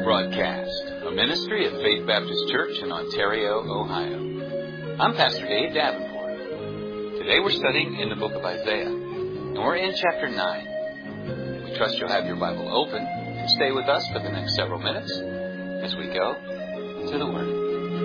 Broadcast, a ministry of Faith Baptist Church in Ontario, Ohio. I'm Pastor Dave Davenport. Today we're studying in the book of Isaiah, and we're in chapter 9. We trust you'll have your Bible open and stay with us for the next several minutes as we go to the Word.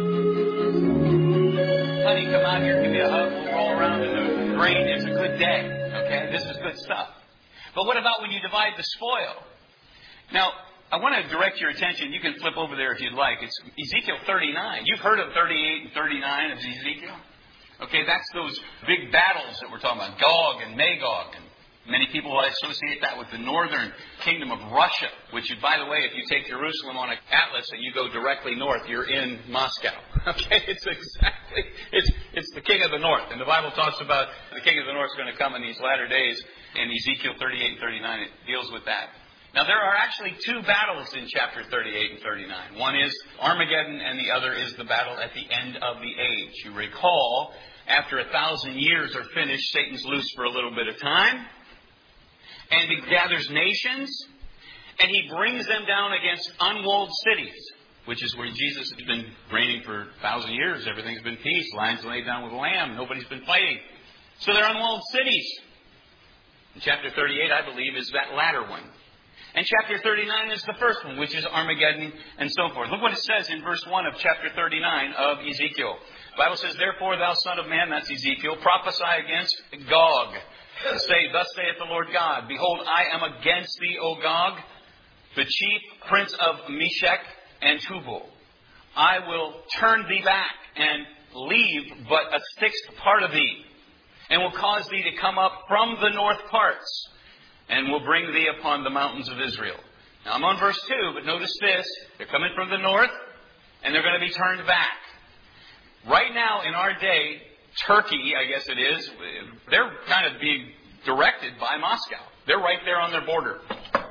Honey, come out here, give me a hug, we'll roll around in the rain. It's a good day, okay? This is good stuff. But what about when you divide the spoil? Now, I want to direct your attention. You can flip over there if you'd like. It's Ezekiel 39. You've heard of 38 and 39 of Ezekiel? Okay, that's those big battles that we're talking about, Gog and Magog. And many people associate that with the northern kingdom of Russia, which, by the way, if you take Jerusalem on an atlas and you go directly north, you're in Moscow. Okay, it's the king of the north. And the Bible talks about the king of the north is going to come in these latter days. In Ezekiel 38 and 39, it deals with that. Now, there are actually two battles in chapter 38 and 39. One is Armageddon, and the other is the battle at the end of the age. You recall, after 1,000 years are finished, Satan's loose for a little bit of time, and he gathers nations, and he brings them down against unwalled cities, which is where Jesus has been reigning for 1,000 years. Everything's been peace. Lions laid down with the lamb. Nobody's been fighting. So they're unwalled cities. And chapter 38, I believe, is that latter one. And chapter 39 is the first one, which is Armageddon and so forth. Look what it says in verse 1 of chapter 39 of Ezekiel. The Bible says, "Therefore, thou son of man," that's Ezekiel, "prophesy against Gog. Say, thus saith the Lord God, Behold, I am against thee, O Gog, the chief prince of Meshech and Tubal. I will turn thee back and leave but a sixth part of thee, and will cause thee to come up from the north parts, and will bring thee upon the mountains of Israel." Now, I'm on verse 2, but notice this. They're coming from the north, and they're going to be turned back. Right now, in our day, Turkey, I guess it is, they're kind of being directed by Moscow. They're right there on their border.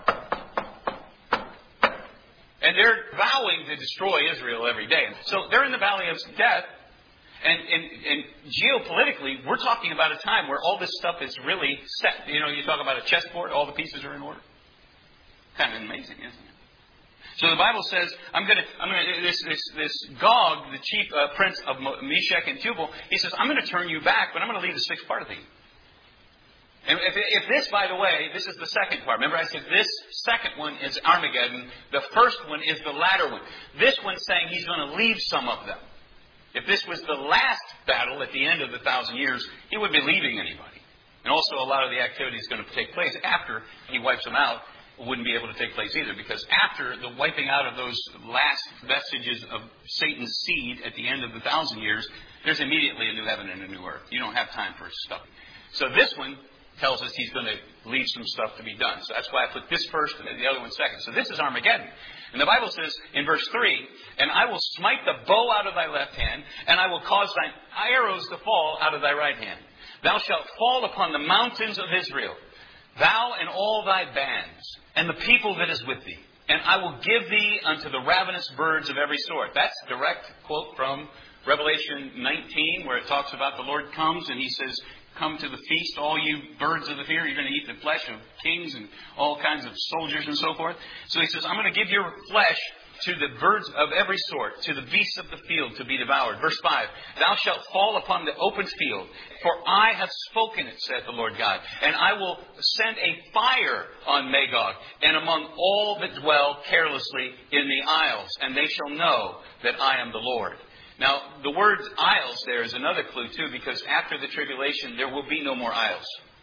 And they're vowing to destroy Israel every day. So they're in the valley of death. And geopolitically, we're talking about a time where all this stuff is really set. You know, you talk about a chessboard, all the pieces are in order. Kind of amazing, isn't it? So the Bible says, this Gog, the chief prince of Meshech and Tubal, he says, I'm going to turn you back, but I'm going to leave the sixth part of thee. And if this, by the way, this is the second part. Remember I said this second one is Armageddon. The first one is the latter one. This one's saying he's going to leave some of them. If this was the last battle at the end of the 1,000 years, he wouldn't be leaving anybody. And also a lot of the activity is going to take place after he wipes them out. Wouldn't be able to take place either, because after the wiping out of those last vestiges of Satan's seed at the end of the 1,000 years, there's immediately a new heaven and a new earth. You don't have time for stuff. So this one tells us he's going to leave some stuff to be done. So that's why I put this first and the other one second. So this is Armageddon. And the Bible says in verse 3, "And I will smite the bow out of thy left hand, and I will cause thine arrows to fall out of thy right hand. Thou shalt fall upon the mountains of Israel, thou and all thy bands, and the people that is with thee. And I will give thee unto the ravenous birds of every sort." That's a direct quote from Revelation 19, where it talks about the Lord comes and he says, "Come to the feast, all you birds of the field. You're going to eat the flesh of kings and all kinds of soldiers and so forth." So he says, "I'm going to give your flesh to the birds of every sort, to the beasts of the field to be devoured." Verse 5, "Thou shalt fall upon the open field, for I have spoken it, saith the Lord God. And I will send a fire on Magog, and among all that dwell carelessly in the isles, and they shall know that I am the Lord." Now, the word isles there is another clue, too, because after the tribulation, there will be no more isles.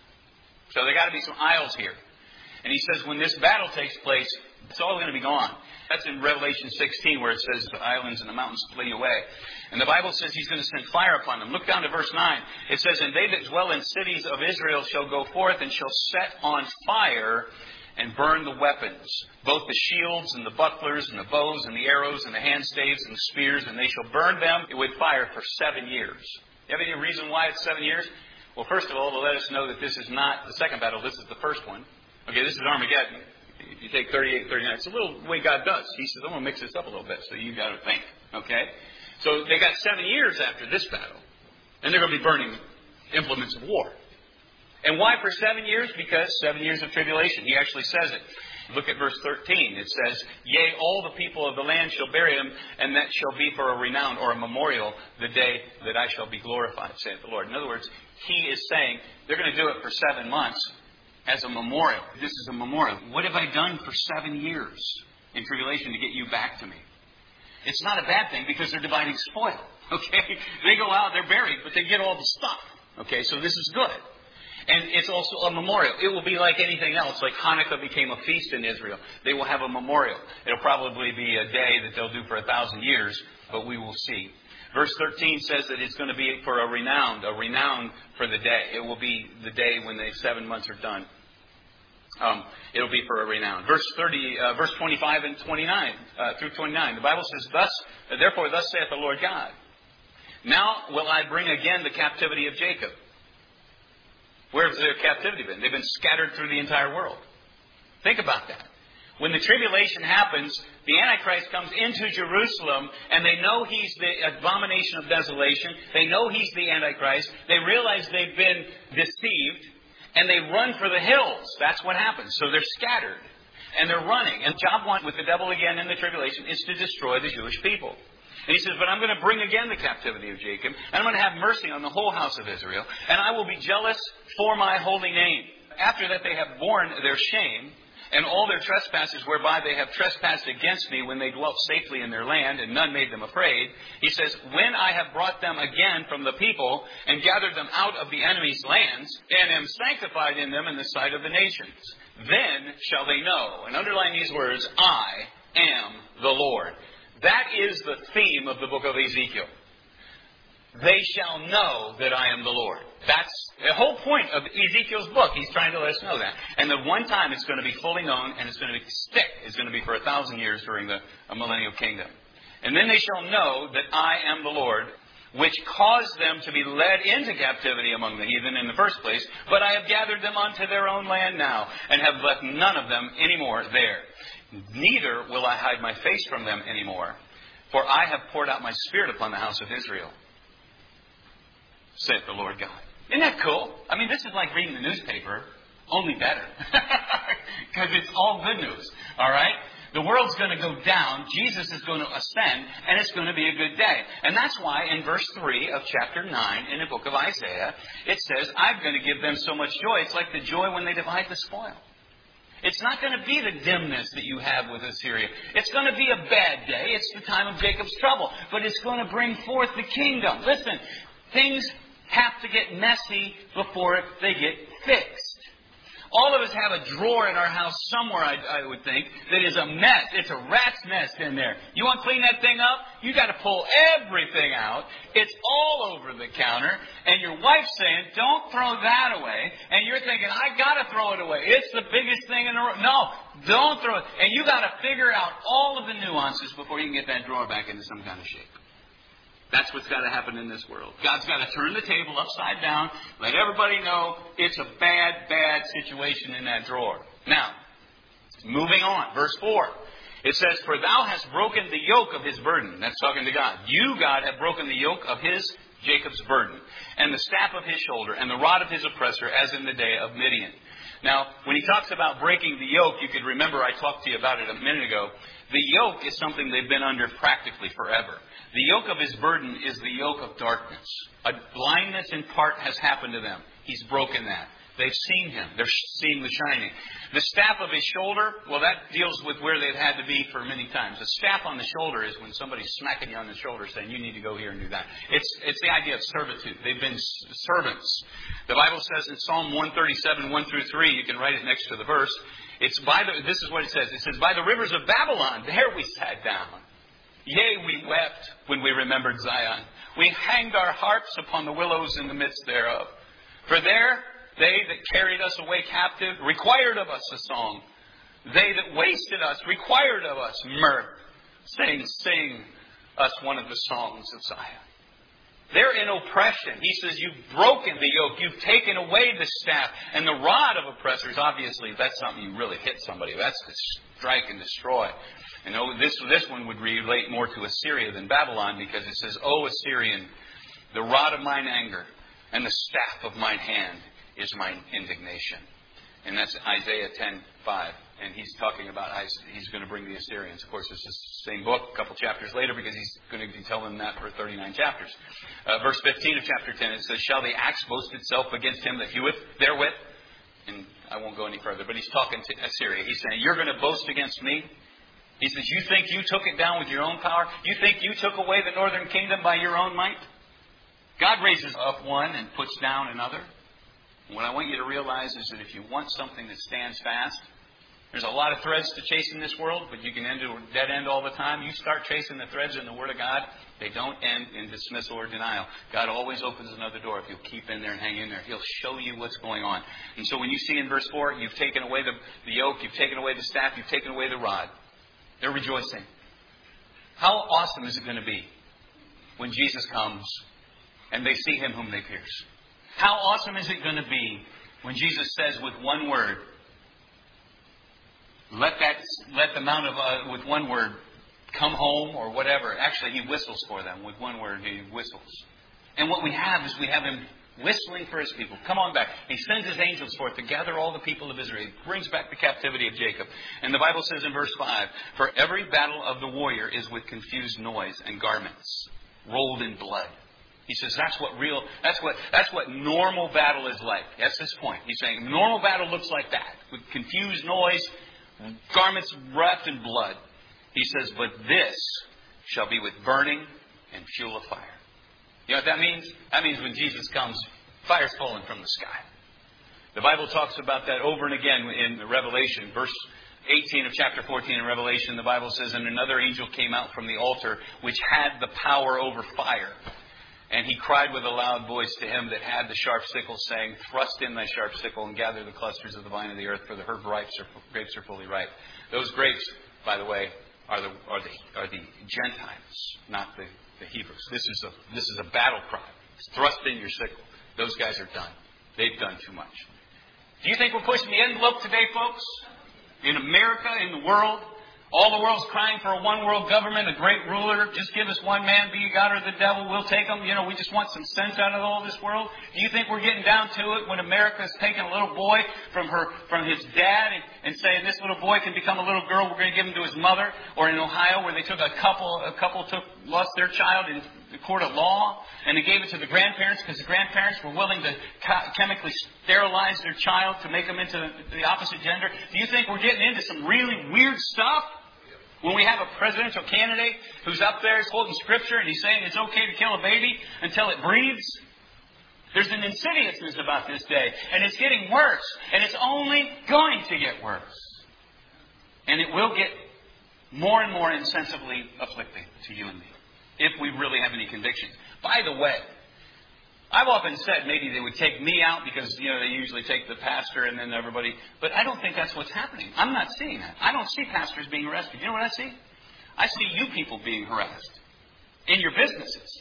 So there got to be some isles here. And he says when this battle takes place, it's all going to be gone. That's in Revelation 16, where it says the islands and the mountains flee away. And the Bible says he's going to send fire upon them. Look down to verse 9. It says, "And they that dwell in cities of Israel shall go forth and shall set on fire and burn the weapons, both the shields and the bucklers and the bows and the arrows and the handstaves and the spears, and they shall burn them with fire for 7 years." You have any reason why it's 7 years? Well, first of all, to let us know that this is not the second battle, this is the first one. Okay, this is Armageddon. If you take 38 and 39, it's a little way God does. He says, I'm going to mix this up a little bit, so you got to think. Okay? So they got 7 years after this battle, and they're going to be burning implements of war. And why for 7 years? Because 7 years of tribulation. He actually says it. Look at verse 13. It says, "Yea, all the people of the land shall bury him, and that shall be for a renown," or a memorial, "the day that I shall be glorified, saith the Lord." In other words, he is saying they're going to do it for 7 months as a memorial. This is a memorial. What have I done for 7 years in tribulation to get you back to me? It's not a bad thing because they're dividing spoil. Okay? They go out, they're buried, but they get all the stuff. Okay? So this is good. And it's also a memorial. It will be like anything else. Like Hanukkah became a feast in Israel. They will have a memorial. It'll probably be a day that they'll do for 1,000 years, but we will see. Verse 13 says that it's going to be for a renown for the day. It will be the day when the 7 months are done. It'll be for a renown. Verse 25 and 29 through 29. The Bible says, "Therefore thus saith the Lord God, now will I bring again the captivity of Jacob." Where has their captivity been? They've been scattered through the entire world. Think about that. When the tribulation happens, the Antichrist comes into Jerusalem, and they know he's the abomination of desolation. They know he's the Antichrist. They realize they've been deceived, and they run for the hills. That's what happens. So they're scattered, and they're running. And job one with the devil again in the tribulation is to destroy the Jewish people. And he says, "But I'm going to bring again the captivity of Jacob, and I'm going to have mercy on the whole house of Israel, and I will be jealous for my holy name." After that they have borne their shame, and all their trespasses whereby they have trespassed against me when they dwelt safely in their land, and none made them afraid. He says, "When I have brought them again from the people, and gathered them out of the enemy's lands, and am sanctified in them in the sight of the nations, then shall they know," and underline these words, "I am the Lord." That is the theme of the book of Ezekiel. They shall know that I am the Lord. That's the whole point of Ezekiel's book. He's trying to let us know that. And the one time it's going to be fully known, and it's going to stick. It's going to be for 1,000 years during the millennial kingdom. "And then they shall know that I am the Lord, which caused them to be led into captivity among the heathen in the first place, but I have gathered them unto their own land now, and have left none of them any more there. Neither will I hide my face from them any more, for I have poured out my Spirit upon the house of Israel, saith the Lord God." Isn't that cool? I mean, this is like reading the newspaper, only better. Because it's all good news. All right? The world's going to go down. Jesus is going to ascend. And it's going to be a good day. And that's why in verse 3 of chapter 9 in the book of Isaiah, it says, "I'm going to give them so much joy." It's like the joy when they divide the spoil. It's not going to be the dimness that you have with Assyria. It's going to be a bad day. It's the time of Jacob's trouble. But it's going to bring forth the kingdom. Listen, things have to get messy before they get fixed. All of us have a drawer in our house somewhere, I would think, that is a mess. It's a rat's nest in there. You want to clean that thing up? You got to pull everything out. It's all over the counter. And your wife's saying, "Don't throw that away." And you're thinking, "I got to throw it away. It's the biggest thing in the world." No, don't throw it. And you got to figure out all of the nuances before you can get that drawer back into some kind of shape. That's what's got to happen in this world. God's got to turn the table upside down, let everybody know it's a bad, bad situation in that drawer. Now, moving on, verse 4. It says, "For thou hast broken the yoke of his burden." That's talking to God. "You, God, have broken the yoke of his, Jacob's burden, and the staff of his shoulder, and the rod of his oppressor, as in the day of Midian." Now, when he talks about breaking the yoke, you could remember I talked to you about it a minute ago. The yoke is something they've been under practically forever. The yoke of his burden is the yoke of darkness. A blindness in part has happened to them. He's broken that. They've seen him. They're seeing the shining. The staff of his shoulder, well, that deals with where they've had to be for many times. A staff on the shoulder is when somebody's smacking you on the shoulder saying, "You need to go here and do that." It's the idea of servitude. They've been servants. The Bible says in Psalm 137, 1 through 3, you can write it next to the verse. This is what it says. It says, "By the rivers of Babylon, there we sat down. Yea, we wept when we remembered Zion. We hanged our harps upon the willows in the midst thereof. For there they that carried us away captive required of us a song. They that wasted us required of us mirth, saying, Sing us one of the songs of Zion." They're in oppression. He says, "You've broken the yoke. You've taken away the staff." And the rod of oppressors, obviously, that's something you really hit somebody. That's to strike and destroy. And this one would relate more to Assyria than Babylon, because it says, "O Assyrian, the rod of mine anger and the staff of mine hand is mine indignation." And that's Isaiah 10:5. And he's talking about he's going to bring the Assyrians. Of course, it's the same book, a couple chapters later, because he's going to be telling them that for 39 chapters. Verse 15 of chapter 10, it says, "Shall the axe boast itself against him that heweth therewith?" And I won't go any further, but he's talking to Assyria. He's saying, "You're going to boast against me?" He says, "You think you took it down with your own power? You think you took away the northern kingdom by your own might?" God raises up one and puts down another. What I want you to realize is that if you want something that stands fast, there's a lot of threads to chase in this world, but you can end a dead end all the time. You start chasing the threads in the Word of God, they don't end in dismissal or denial. God always opens another door. If you'll keep in there and hang in there, He'll show you what's going on. And so when you see in verse 4, you've taken away the yoke, you've taken away the staff, you've taken away the rod. They're rejoicing. How awesome is it going to be when Jesus comes and they see Him whom they pierce? How awesome is it going to be when Jesus says with one word, let the mount of, with one word, come home or whatever. Actually, He whistles for them. With one word, He whistles. And what we have is we have Him whistling for His people. Come on back. He sends His angels forth to gather all the people of Israel. He brings back the captivity of Jacob. And the Bible says in verse 5, "For every battle of the warrior is with confused noise and garments rolled in blood." He says that's what normal battle is like. That's this point. He's saying normal battle looks like that, with confused noise, garments wrapped in blood. He says, "But this shall be with burning and fuel of fire." You know what that means? That means when Jesus comes, fire's falling from the sky. The Bible talks about that over and again in Revelation. Verse 18 of chapter 14 in Revelation, the Bible says, "And another angel came out from the altar, which had the power over fire. And he cried with a loud voice to him that had the sharp sickle, saying, Thrust in thy sharp sickle and gather the clusters of the vine of the earth, for the her grapes are fully ripe." Those grapes, by the way, are the Gentiles, not the Hebrews. This is a battle cry. Thrust in your sickle. Those guys are done. They've done too much. Do you think we're pushing the envelope today, folks? In America, in the world? All the world's crying for a one world government, a great ruler. Just give us one man, be you God or the devil. We'll take them. We just want some sense out of all this world. Do you think we're getting down to it when America's taking a little boy from his dad and saying this little boy can become a little girl, we're going to give him to his mother? Or in Ohio where they took a couple lost their child in the court of law and they gave it to the grandparents because the grandparents were willing to chemically sterilize their child to make them into the opposite gender. Do you think we're getting into some really weird stuff? When we have a presidential candidate who's up there quoting scripture and he's saying it's okay to kill a baby until it breathes. There's an insidiousness about this day. And it's getting worse. And it's only going to get worse. And it will get more and more insensibly afflicting to you and me. If we really have any convictions. By the way, I've often said maybe they would take me out because, they usually take the pastor and then everybody. But I don't think that's what's happening. I'm not seeing that. I don't see pastors being arrested. You know what I see? I see you people being harassed in your businesses.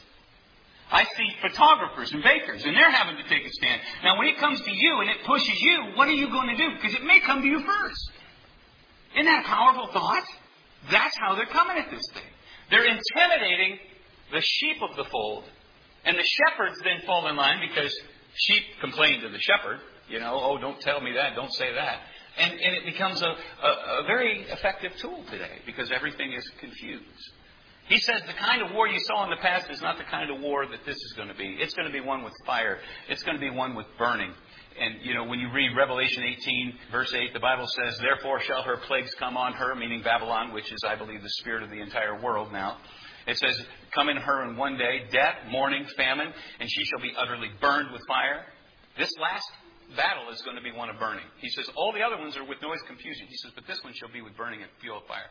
I see photographers and bakers, and they're having to take a stand. Now, when it comes to you and it pushes you, what are you going to do? Because it may come to you first. Isn't that a powerful thought? That's how they're coming at this thing. They're intimidating the sheep of the fold. And the shepherds then fall in line because sheep complain to the shepherd. Oh, don't tell me that, don't say that. And it becomes a very effective tool today because everything is confused. He says the kind of war you saw in the past is not the kind of war that this is going to be. It's going to be one with fire. It's going to be one with burning. And, when you read Revelation 18, verse 8, the Bible says, "Therefore shall her plagues come on her," meaning Babylon, which is, I believe, the spirit of the entire world now. It says, "Come in her in one day, death, mourning, famine, and she shall be utterly burned with fire." This last battle is going to be one of burning. He says, all the other ones are with noise, confusion. He says, but this one shall be with burning and fuel of fire.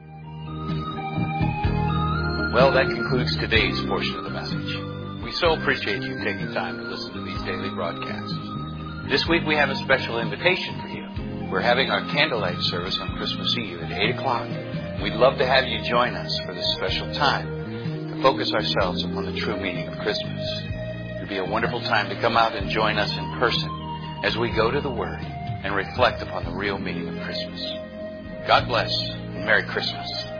Well, that concludes today's portion of the message. We so appreciate you taking time to listen to these daily broadcasts. This week we have a special invitation for you. We're having our candlelight service on Christmas Eve at 8 o'clock. We'd love to have you join us for this special time to focus ourselves upon the true meaning of Christmas. It'll be a wonderful time to come out and join us in person as we go to the Word and reflect upon the real meaning of Christmas. God bless and Merry Christmas.